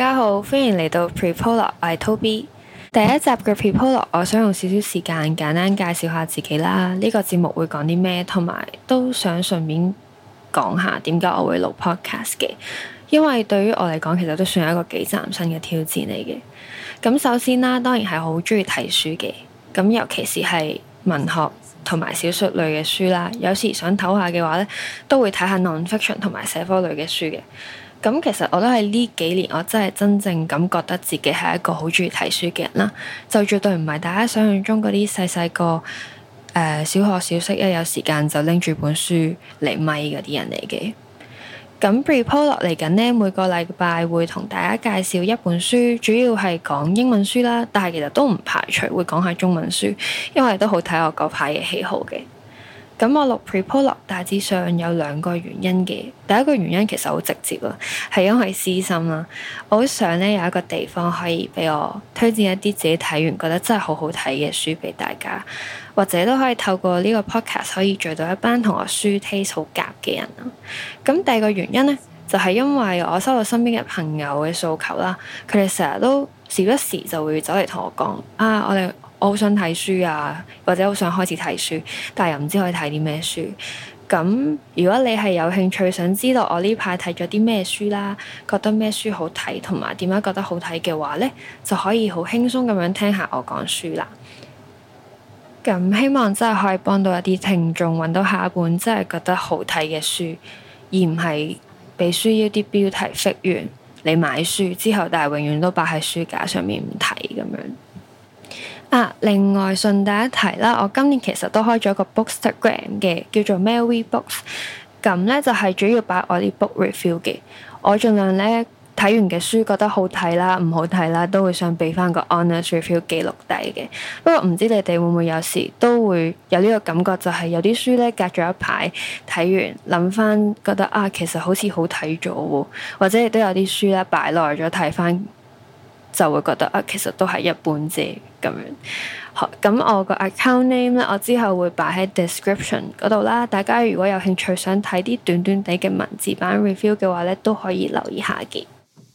家好，歡迎嚟到 Preprologue，我係 Toby。第一集嘅 Preprologue，我想用少少時間簡單介紹下自己啦。呢個節目會講啲咩，同埋都想順便講下點解我會錄 podcast 嘅。因為對於我嚟講，其實都算係一個幾嶄新嘅挑戰嚟嘅。咁首先啦，當然係好中意睇書嘅。咁尤其是係文學同埋小說類嘅書啦。有時想唞下嘅話咧，都會睇下 non-fiction 同埋社科類嘅書嘅。咁其實我都係呢幾年，我真係真正咁覺得自己係一個好中意睇書嘅人啦。就絕對唔係大家想象中嗰啲細細個小學小息一有時間就拎住本書嚟咪嗰啲人嚟嘅。咁 Preprologue 嚟緊呢，每個禮拜會同大家介紹一本書，主要係講英文書啦，但係其實都唔排除會講下中文書，因為都好睇我嗰排嘅喜好嘅。咁我錄 Preprologue 大致上有兩個原因嘅。第一個原因其實好直接啦，係因為私心啦。我好想呢有一個地方可以俾我推薦一啲自己睇完覺得真係好好睇嘅書俾大家，或者都可以透過呢個 podcast 可以聚到一班同我書 taste 好夾嘅人啦。咁第二個原因呢，就係因為我收到身邊嘅朋友嘅訴求啦，佢哋成日都時不時就會走嚟同我講我好想睇書啊，或者好想開始睇書，但係又唔知可以睇啲咩書。咁如果你係有興趣想知道我呢排睇咗啲咩書啦，覺得咩書好睇，同埋點解覺得好睇嘅話呢，就可以好輕鬆咁樣聽下我講書啦。咁希望真係可以幫到一啲聽眾揾到下一本真係覺得好睇嘅書，而唔係被書腰啲標題逼完你買書之後，但係永遠都擺喺書架上面唔睇咁樣。另外順帶一提啦，我今年其實都開咗個 Bookstagram 嘅，叫做 Melvy Books。咁呢就係主要擺我啲 book review 嘅。我盡量呢睇完嘅書覺得好睇啦、唔好睇啦，都會想俾翻個 honest review 記錄低嘅。不過唔知你哋會唔會有時都會有呢個感覺，就係有啲書呢隔咗一排睇完，諗翻覺得其實好似好睇咗喎，或者亦都有啲書呢擺耐咗睇翻，就會覺得其實都係一般啫咁樣。好，咁我個 account name 咧，我之後會擺喺 description 嗰度啦。大家如果有興趣想睇啲短短地嘅文字版 review 嘅話咧，都可以留意下嘅。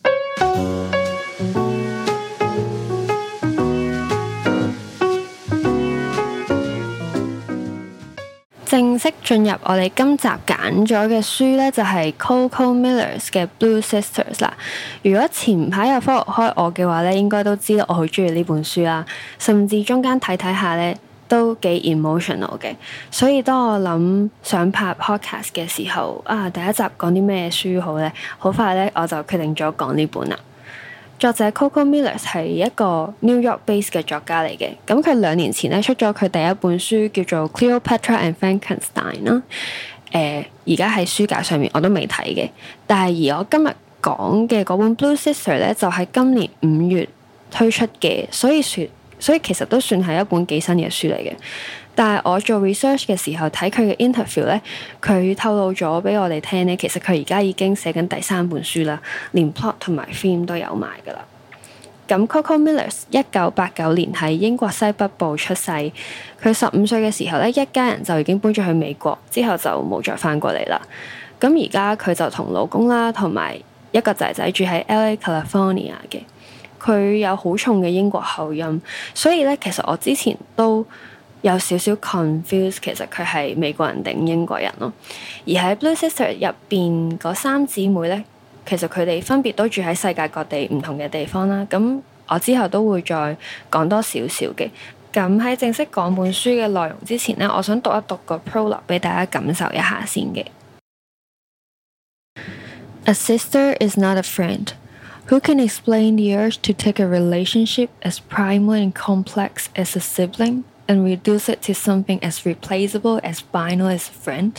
正式進入我哋今集揀咗嘅書呢，就係 Coco Miller 嘅 Blue Sisters 啦。如果前排有 follow 開我嘅話呢，應該都知道我好中意呢本書啦，甚至中間睇睇下呢都幾 emotional 嘅。所以當我諗想拍 podcast 嘅時候，第一集講啲咩書好呢？好快呢，我就決定咗講呢本啦。作者 Coco Miller 係一個 New York-based 嘅作家嚟嘅，咁佢2年前咧出咗佢第一本書叫做 Cleopatra and Frankenstein 啦。而家喺書架上面我都未睇嘅，但係而我今日講嘅嗰本 Blue Sister 咧就係今年5月推出嘅，所以其實都算係一本幾新嘅書嚟嘅。但係我做 research 嘅時候睇佢嘅 interview 咧，佢透露咗俾我哋聽咧，其實佢而家已經寫緊第3本書啦，連 plot 同埋 theme 都有埋噶啦。咁 Coco Miller 1989年喺英國西北部出世，佢15歲嘅時候咧，一家人就已經搬咗去美國，之後就冇再翻過嚟啦。咁而家佢就同老公啦，同埋一個仔仔住喺 LA California 嘅。佢有好重嘅英國口音，所以咧其實我之前都有少少 confused， 其實佢係美國人定英國人咯。而喺 Blue Sister 入邊嗰3姊妹咧，其實佢哋分別都住喺世界各地唔同嘅地方啦。咁我之後都會再講多少少嘅。咁喺正式講本書嘅內容之前咧，我想讀一讀個 prologue 俾大家感受一下先嘅。A sister is not a friend. Who can explain the urge to take a relationship as primal and complex as a sibling and reduce it to something as replaceable as final as a friend?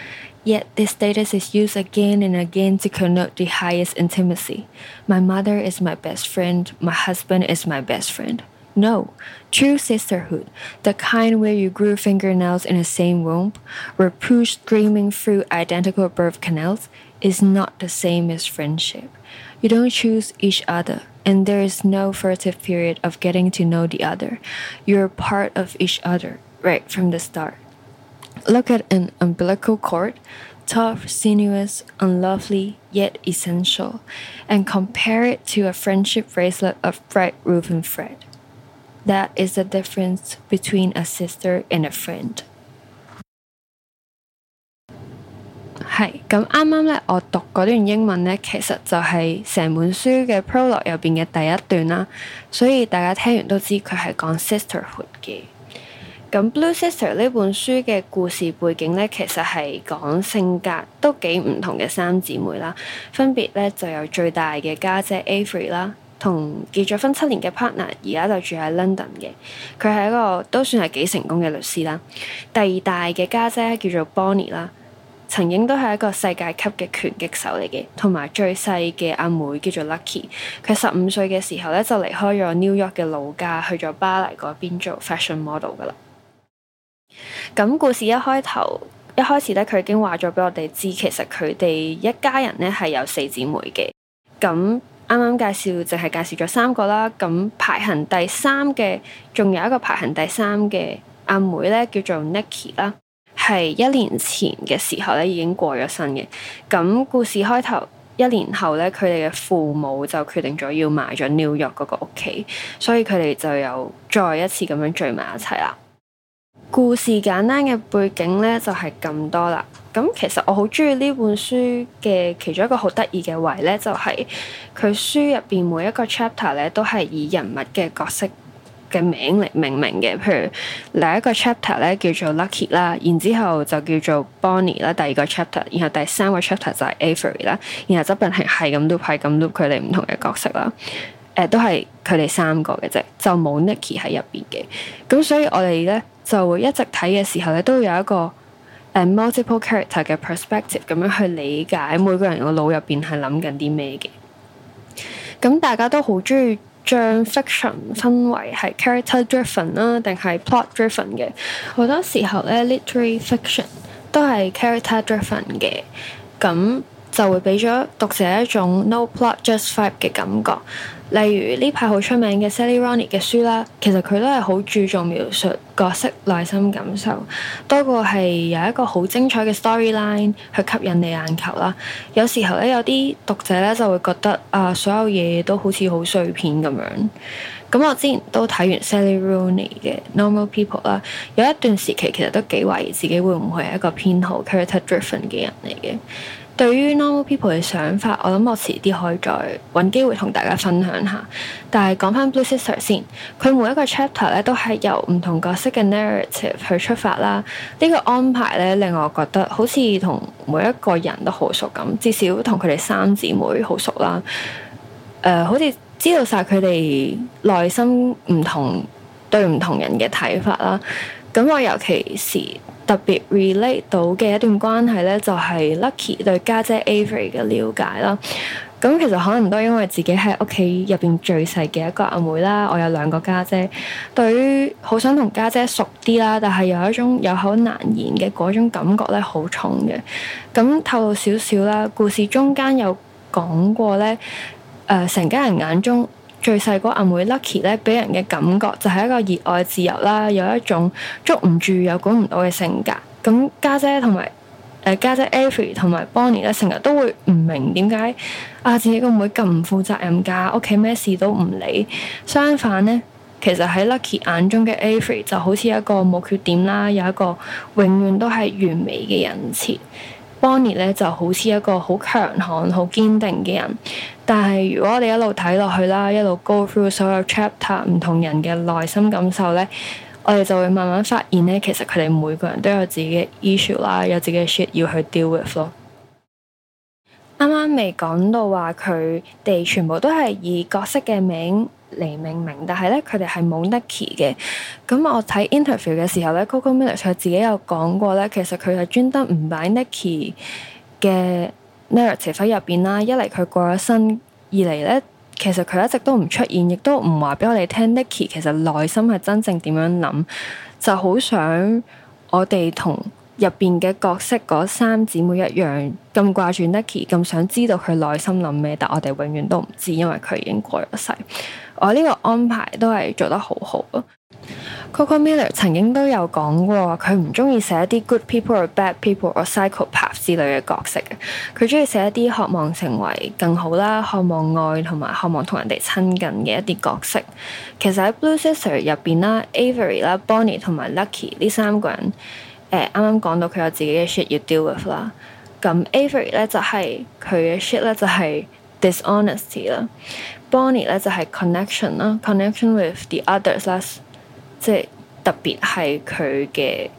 Yet this status is used again and again to connote the highest intimacy. My mother is my best friend. My husband is my best friend. No, true sisterhood, the kind where you grew fingernails in the same womb, were pushed screaming through identical birth canals, is not the same as friendship. You don't choose each other, and there is no furtive period of getting to know the other. You're part of each other right from the start. Look at an umbilical cord. tough, sinuous, unlovely, yet essential, and compare it to a friendship bracelet of bright woven thread. That is the difference between a sister and a friend. 係咁啱啱咧，我讀嗰段英文咧，其實就係成本書嘅 prologue 入邊嘅第一段啦，所以大家聽完都知佢係講 sisterhood 嘅。咁 Blue Sister 呢本書嘅故事背景咧，其實係講性格都幾唔同嘅三姊妹啦，分別咧就有最大嘅家姐 Avery 啦，同結咗婚7年嘅 partner， 而家就住喺 London 嘅，佢係一個都算係幾成功嘅律師啦。第二大嘅家姐叫做 Bonnie 啦，曾經都係一個世界級嘅拳擊手嚟嘅，同埋最細嘅阿妹叫做 Lucky， 佢15歲嘅時候咧就離開咗 New York 嘅老家，去咗巴黎嗰邊做 fashion model 噶啦。咁故事一開始咧，佢已經話咗俾我哋知，其實佢哋一家人咧係有4姊妹嘅。咁啱啱淨係介紹咗3個啦。咁排行第3嘅，仲有一個排行第3嘅阿妹咧，叫做 Nikki 啦，係1年前嘅時候咧已經過咗身嘅。咁故事開頭1年後咧，佢哋嘅父母就決定咗要賣咗 New York 嗰個屋企，所以佢哋就有再一次咁樣聚埋一齊啦。故事簡單嘅背景咧就係咁多啦。咁其實我好中意呢本書嘅其中一個好得意嘅位咧，就係佢書入邊每一個 chapter 咧都係以人物嘅角色嘅名嚟命名嘅。譬如第一個 chapter 咧叫做 Lucky 啦，然之後就叫做 Bonnie 啦，第二個 chapter， 然後第3個 chapter 就係 Avery 啦，然後側邊係咁 loop 佢哋唔同嘅角色啦。都係佢哋3個嘅啫，就冇 Nikki 喺入邊嘅。咁所以我哋咧就會一直睇嘅時候咧，都有一個multiple character 嘅 perspective 咁樣去理解每個人個腦入邊係諗緊啲咩嘅。咁大家都好中意將 fiction 分為係 character driven 啦，定係 plot driven 嘅。好多時候咧 literary fiction 都係 character driven 嘅，咁就會俾咗讀者一種 no plot just vibe 嘅感覺。例如呢排好出名嘅 Sally Rooney 嘅書啦，其實佢都係好注重描述角色內心感受，多過係有一個好精彩嘅 storyline 去吸引你眼球啦。有時候咧，有啲讀者咧就會覺得所有嘢都好似好碎片咁樣。咁我之前都睇完 Sally Rooney 嘅 Normal People 啦，有一段時期其實都幾懷疑自己會唔會係一個偏好 character driven 嘅人嚟嘅。對於 Normal People 嘅想法，我諗我遲啲可以再揾機會同大家分享下。但係講翻 Blue Sister 先，佢每一個 chapter 咧都係由唔同角色嘅 narrative 去出發啦。呢個安排咧令我覺得好似同每一個人都好熟咁，至少同佢哋3姊妹好熟啦。好似知道晒佢哋內心唔同對唔同人嘅睇法啦。咁我尤其是特別 relate 到嘅一段關係咧，就係 Lucky 對家姐 Avery 嘅了解啦。咁其實可能都因為自己係屋企入邊最細嘅一個阿妹啦，我有2個家姐，對於好想同家姐熟啲啦，但係有一種有口難言嘅嗰種感覺咧，好重嘅。咁透露少少啦，故事中間有講過咧，成家人眼中最細個阿妹 Lucky 咧，俾人嘅感覺就係一個熱愛自由啦，有一種捉唔住又管唔到嘅性格。咁家姐 Avery 同埋 Bonnie 咧，成日都會唔明點解自己個妹咁唔負責任㗎，屋企咩事都唔理。相反咧，其實喺 Lucky 眼中嘅 Avery 就好似一個冇缺點啦，有一個永遠都係完美嘅人設。Bonnie 咧就好似一個好強悍、好堅定嘅人，但係如果我哋一路睇落去啦，一路 go through 所有 chapter 唔同人嘅內心感受咧，我哋就會慢慢發現咧，其實佢哋每個人都有自己嘅 issue 啦，有自己嘅 shit 要去 deal with 咯。啱啱未講到話佢哋全部都係以角色嘅名嚟命名，但係咧佢哋係冇 Nikki 嘅。咁我睇 interview 嘅時候咧 Coco Miller 佢自己有講過咧，其實佢係專登唔擺 Nikki 嘅 narrative 喺入邊啦。一嚟佢過咗身，二嚟咧其實佢一直都唔出現，亦都唔話俾我哋聽 Nikki 其實內心係真正點樣諗，就好想我哋同入邊嘅角色嗰3姊妹一樣咁掛住 Nikki， 咁想知道佢內心諗咩，但我哋永遠都唔知，因為佢已經過咗世。 我呢個安排都係做得好好咯。Coco Miller 曾經都有講過，佢唔中意寫一啲 good people or bad people or psychopath 之類嘅角色嘅，佢中意寫一啲渴望成為更好啦、渴望愛同埋渴望同人哋親近嘅一啲角色。其實喺 Blue Sister 入邊啦 ，Avery 啦、Bonnie 同埋 Lucky 呢三個人，啱啱講到佢有自己嘅 shit 要 deal with 啦。咁 Avery 咧就係佢嘅 shit 咧就係 dishonesty 啦 ，Bonnie 咧就係 connection 啦 ，connection with the others 啦。即係特別係佢嘅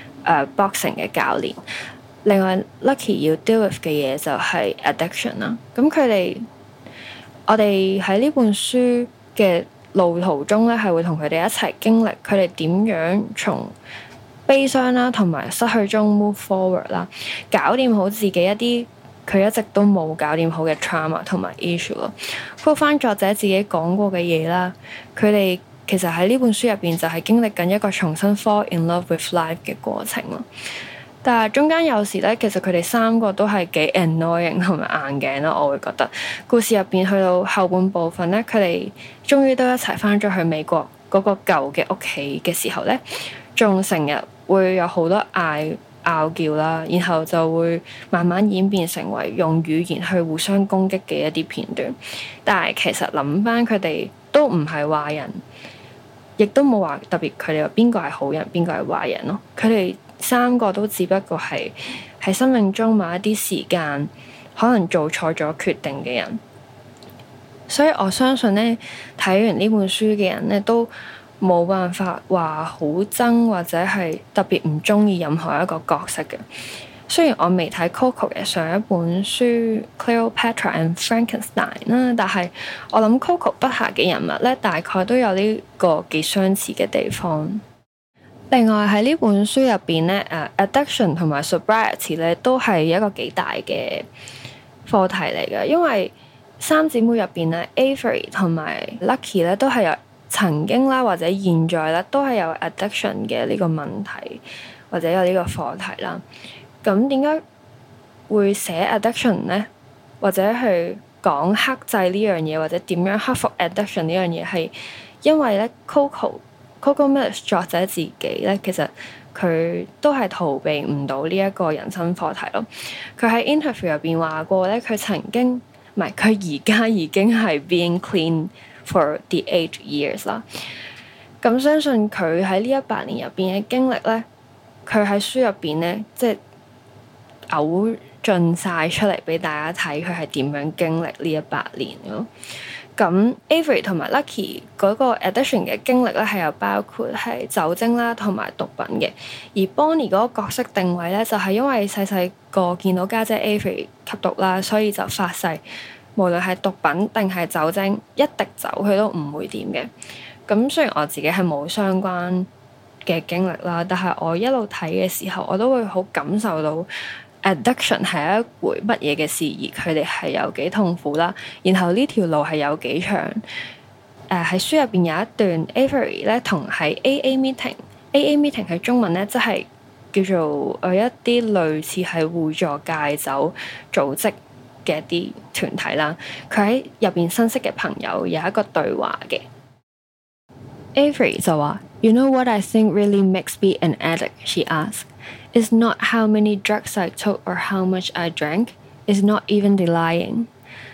boxing 嘅教練。另外 Lucky 要 deal with 嘅嘢就係 addiction 啦。咁我哋喺呢本書嘅路途中咧，係會同佢哋一齊經歷佢哋點樣從悲傷啦同埋失去中 move forward 啦，搞掂好自己一啲佢一直都冇搞掂好嘅 trauma 同埋 issue 咯。覆返作者自己講過嘅嘢啦，佢哋其實喺呢本書入邊就係經歷緊一個重新 fall in love with life 嘅過程咯。但係中間有時咧，其實佢哋三個都係幾 annoying 同埋硬頸咯。我會覺得故事入邊去到後半部分咧，佢哋終於都一齊翻咗去美國嗰個舊嘅屋企嘅時候咧，仲成日會有好多拗撬啦，然後就會慢慢演變成為用語言去互相攻擊嘅一啲片段。但係其實諗翻佢哋都唔係壞人。亦都冇話特別佢哋話邊個係好人，邊個係壞人咯。佢哋三個都只不過係喺生命中某一啲時間可能做錯咗決定嘅人。所以我相信呢，睇完呢本書嘅人呢，都冇辦法話好憎或者係特別唔中意任何一個角色嘅。雖然我未睇 Coco 嘅上一本書 Cleopatra and Frankenstein 啦，但係我諗 Coco 筆下嘅人物咧，大概都有呢個幾相似嘅地方。另外喺呢本書入邊咧，addiction 同埋 sobriety 咧都係一個幾大嘅課題嚟嘅，因為三姊妹入邊咧 Avery 同埋 Lucky 咧都係有曾經啦或者現在咧都係有 addiction 嘅呢個問題或者有呢個課題啦。咁點解會寫 addiction 呢？或者去講克制呢樣嘢，或者點樣克服 addiction 呢樣嘢？係因為咧 Coco Miller 作者自己咧，其實佢都係逃避唔到呢一個人生課題咯。佢喺 interview 入邊話過咧，佢而家已經係 being clean for the 8 years 啦。咁相信佢喺呢100年入邊嘅經歷咧，佢喺書入邊咧，即係嘔盡晒出嚟俾大家睇，佢係點樣經歷呢100年咯。咁 Avery 同埋 Lucky 嗰個 addiction 嘅經歷咧，係有包括係酒精啦同埋毒品嘅。而 Bonnie 嗰個角色定位咧，就係因為細細個見到家姐 Avery 吸毒啦，所以就發誓無論係毒品定係酒精，一滴酒佢都唔會掂嘅。咁雖然我自己係冇相關嘅經歷啦，但係我一路睇嘅時候，我都會好感受到addiction 係一回乜嘢嘅事，而佢哋係有幾痛苦啦。然後呢條路係有幾長。喺書入邊有一段 Avery 咧同喺 AA meeting 喺中文咧，即係叫做一啲類似係互助戒酒組織嘅一啲團體啦。佢喺入邊新識嘅朋友有一個對話嘅。Avery 就話 You know what I think really makes me an addict? She asked.It's not how many drugs I took or how much I drank. It's not even the lying.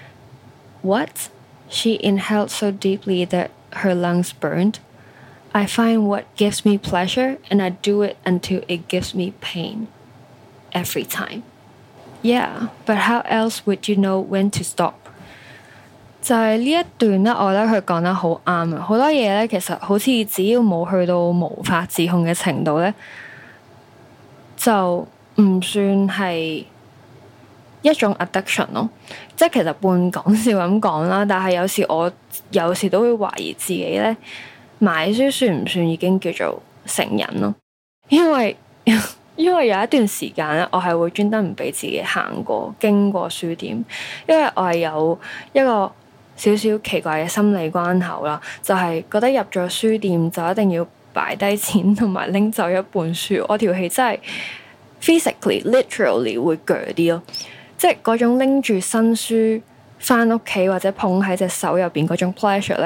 What? She inhaled so deeply that her lungs burned. I find what gives me pleasure and I do it until it gives me pain. Every time. Yeah, but how else would you know when to stop? 就係呢一段咧，我覺得佢講得好啱啊！好多嘢咧，其實好似只要冇去到無法自控嘅程度咧，就唔算係一種 addiction 咯。即係其實半講笑咁講啦，但係我有時都會懷疑自己咧，買書算唔算已經叫做成癮咯？因為有一段時間咧，我係會專登唔俾自己經過書店，因為我係有一個少少奇怪嘅心理關口啦，就係覺得入咗書店就一定要擺低錢同埋拎走一本書，我條氣真係 physically literally 會鋸啲咯，即係嗰種拎住新書翻屋企或者捧喺隻手入邊嗰種 pleasure 咧，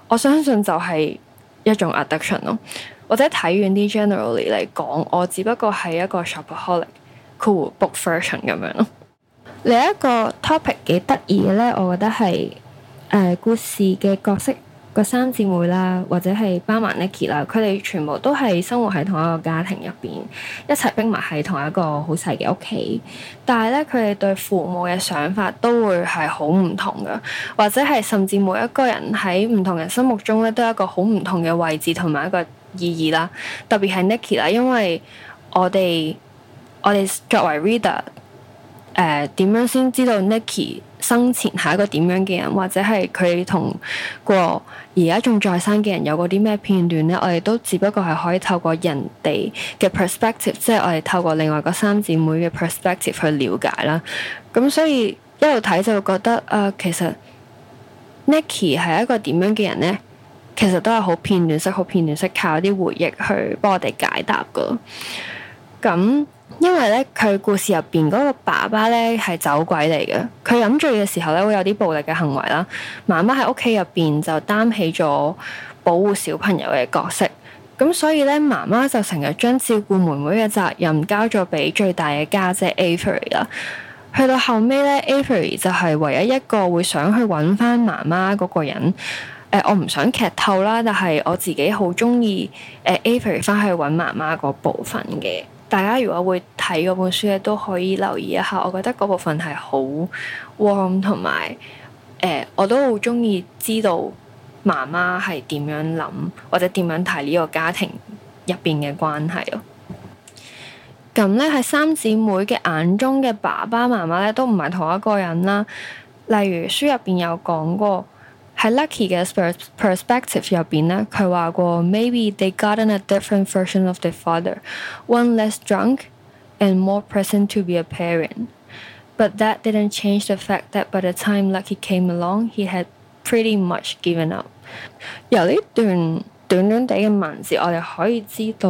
我相信就係一種 addiction 咯。或者睇遠啲 generally 嚟講，我只不過係一個 shopaholic、cool book version 咁樣咯。另一個 topic 幾得意嘅咧，我覺得係故事嘅角色個三姊妹啦，或者係包埋 Nikki 啦，佢哋全部都係生活喺同一個家庭入邊，一齊逼埋喺同一個好細嘅屋企。但係咧，佢哋對父母嘅想法都會係好唔同㗎，或者係甚至每一個人喺唔同人心目中咧，都有一個好唔同嘅位置同埋一個意義啦。特別係 Nikki 啦，因為我哋作為 reader，點樣先知道 Nikki 生前係一個點樣嘅人，或者係佢同過而家仲在生嘅人有過啲咩片段呢？我哋都只不過係可以透過人哋嘅 perspective， 即係我哋透過另外嗰三姊妹嘅 perspective 去了解啦。咁所以一路睇就會覺得其實 Nikki 係一個點樣嘅人呢？其實都係好片段式靠啲回憶去幫我哋解答噶。咁因為咧，佢故事入邊嗰個爸爸咧係酒鬼嚟嘅，佢飲醉嘅時候咧會有啲暴力嘅行為啦。媽媽喺屋企入邊就擔起咗保護小朋友嘅角色，咁所以咧媽媽就成日將照顧妹妹嘅責任交咗俾最大嘅家姐 Avery 啦。去到後尾咧 Avery 就係唯一一個會想去揾翻媽媽嗰個人。我唔想劇透啦，但係我自己好中意Avery 翻去揾媽媽嗰部分嘅。大家如果會睇嗰本書咧，都可以留意一下。我覺得嗰部分係好 warm， 同埋我都好中意知道媽媽係點樣諗，或者點樣睇呢個家庭入邊嘅關係咯。咁咧喺三姊妹嘅眼中嘅爸爸媽媽咧，都唔係同一個人啦。例如書入邊有講過。喺 Lucky 嘅 perspective 入邊咧，佢話過 Maybe they gotten a different version of their father, one less drunk and more present to be a parent. But that didn't change the fact that by the time Lucky came along, he had pretty much given up. 由呢段短短地嘅文字，我哋可以知道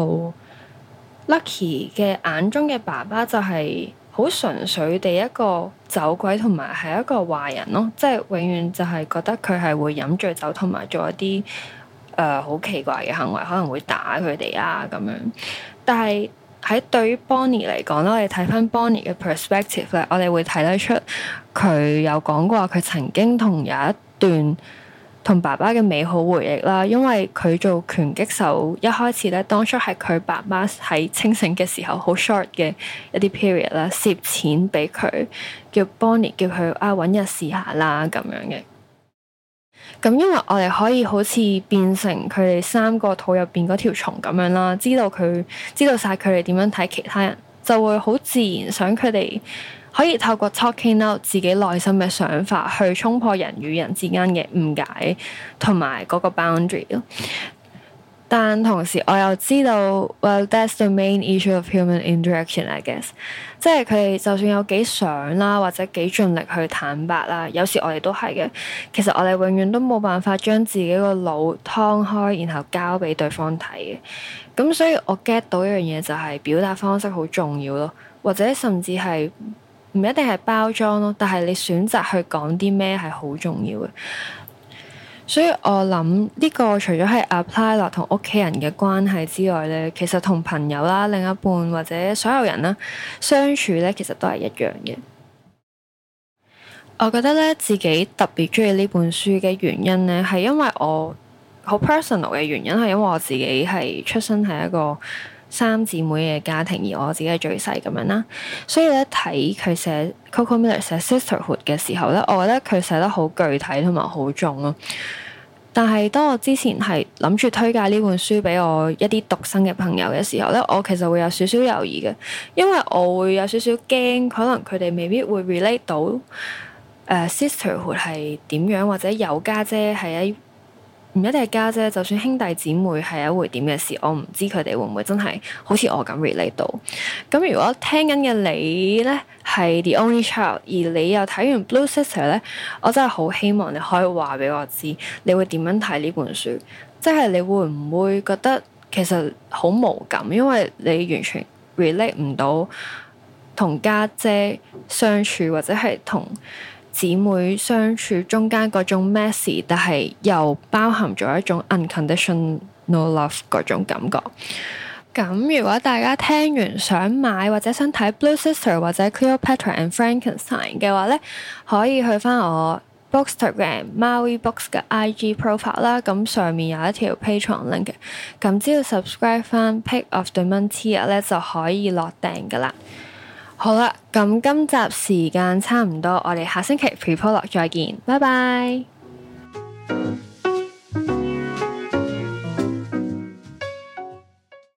Lucky 嘅眼中嘅爸爸就係好純粹地一個酒鬼同埋係一個壞人咯，即係永遠就係覺得佢係會飲醉酒同埋做一啲好奇怪嘅行為，可能會打佢哋啊咁樣。但係喺對於 Bonnie 嚟講咧，我哋睇翻 Bonnie 嘅 perspective 咧，我哋會睇得出佢有講過佢曾經同有一段同爸爸嘅美好回憶啦，因為佢做拳擊手一開始咧，當初係佢爸爸喺清醒嘅時候好 short 嘅一啲 period 啦，攝錢俾佢，叫 Bonnie 叫佢揾日試下啦咁樣嘅。咁因為我哋可以好似變成佢哋三個肚入邊嗰條蟲咁樣啦，知道晒佢哋點樣睇其他人，就會好自然想佢哋可以透過 talking out 自己內心嘅想法，去衝破人與人之間嘅誤解同埋嗰個 boundary 咯。但同時我又知道 well that's the main issue of human interaction I guess， 即係佢哋就算有幾想啦，或者幾盡力去坦白啦，有時我哋都係嘅。其實我哋永遠都冇辦法將自己個腦劏開，然後交俾對方睇嘅。咁所以我 get 到一樣嘢就係表達方式好重要咯，或者甚至係唔一定係包裝咯，但係你選擇去講啲咩係好重要嘅。所以我諗呢個除咗係 apply 落同屋企人嘅關係之外咧，其實同朋友啦、另一半或者所有人啦相處咧，其實都係一樣嘅。我覺得咧自己特別中意呢本書嘅原因咧，係因為我好 personal 嘅原因，係因為我自己係出生喺一個三姊妹嘅家庭，而我自己係最細咁樣啦，所以咧睇佢寫 Coco Miller 寫 Sisterhood 嘅時候咧，我覺得佢寫得好具體同埋好重咯。但係當我之前係諗住推介呢本書俾我一啲獨生嘅朋友嘅時候咧，我其實會有少少猶豫嘅，因為我會有少少驚，可能佢哋未必會 relate 到Sisterhood 係點樣，或者有家姐係唔一定係家姐，就算兄弟姊妹係一回點嘅事，我唔知佢哋會唔會真係好似我咁 relate 到。咁如果聽緊嘅你呢係 the only child， 而你又睇完 Blue Sister 呢，我真係好希望你可以話俾我知，你會點樣睇呢本書？即係你會唔會覺得其實好無感，因為你完全 relate 唔到同家姐相處，或者係同姊妹相處中間嗰種 messy，但係又包含咗一種 unconditional love 嗰種感覺。咁如果大家聽完想買或者想睇 Blue Sister 或者 Cleopatra and Frankenstein 嘅話咧，可以去翻我 Bookstagram Maui Books 嘅 IG profile 啦，咁上面有一條 Patreon link 嘅，咁只要 subscribe 翻 Pick of the Month Tier 咧就可以落訂噶啦。好啦，咁今集時間差唔多，我哋下星期 Pre-Prologue 再見，拜拜。